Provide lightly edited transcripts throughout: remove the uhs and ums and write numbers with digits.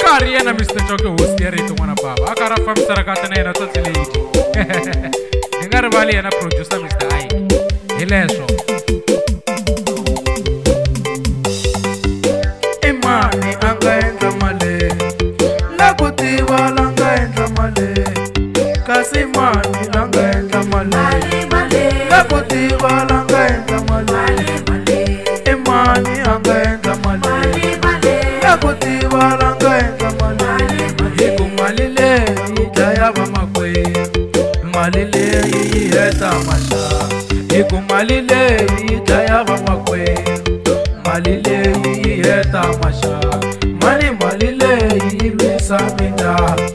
Ari yena Mr. Choke host ya rito n'wana baba aka ra fambisana kahle na yena tsotsi lady ni nga rivali yena producer Mr. Ike hi leswo imani anga endla mali la ku tiva la nga endla mali kasi mani anga endla mali la ku tiva la nga endla mali imani anga endla mali la ku tiva la nga endla mali hi ku mali leyi yi dlaya vamakwerhu mali leyi yi heta maxaka hi ku mali leyi yi dlaya vamakwerhu mali leyi yi heta maxaka mali leyi yi lwisa mindyangu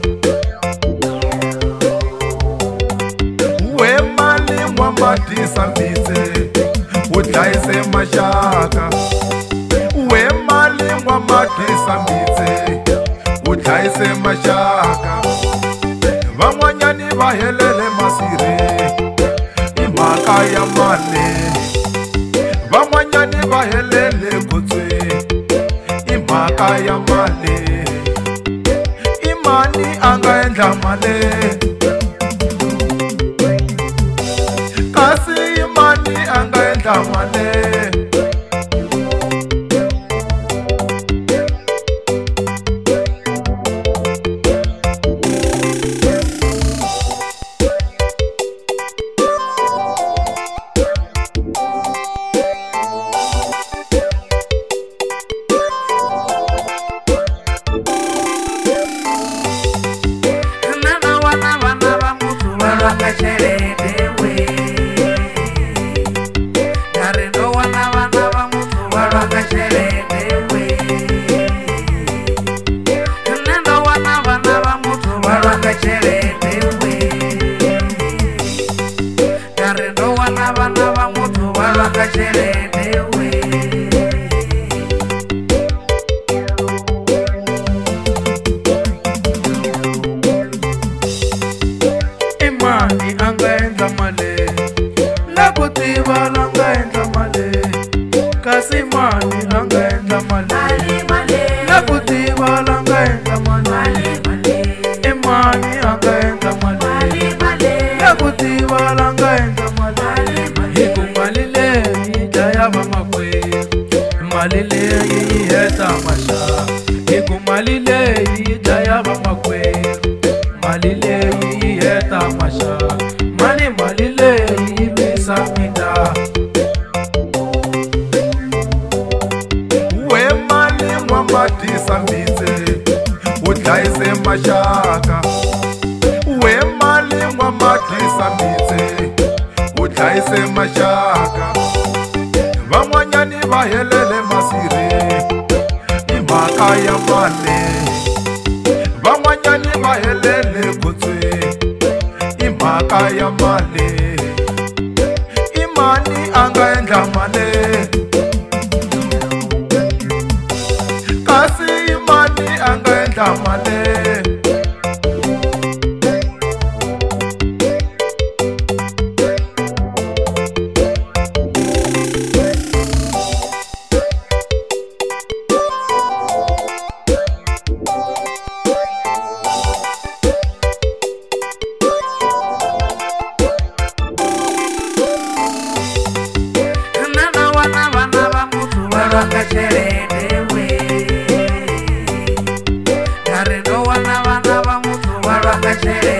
we mali n'wamadisa mbitse wu dlayise maxaka we mali n'wamadisa mbitse wu dlayise maxaka van'wanyani va helele masiri hi mhaka ya mali van'wanyani va helele gotsweni hi mhaka ya mali imani anga endla mali kasi imani anga endla mali imani anga endla mali la ku tiva la nga endla mali kasi mani anga endla mali la ku tiva la nga endla mali imani anga endla mali la ku tiva la nga endla mali hi ku mali leyi yi dlaya vamakwerhu mali leyi yi heta maxaka hi ku mali leyi yi dlaya vamakwerhu mali leyi yi heta maxaka mali leyi yi lwisa mindyangu we mali n'wamadisa mbitse wu dlayise maxaka we mali n'wamadisa mbitse wu dlayise maxaka van'wanyani va helele masiri hi mhaka ya mali van'wanyani va helele gotsweni hi mhaka ya mali imani anga endla mali kasi imani anga endla mali Kachere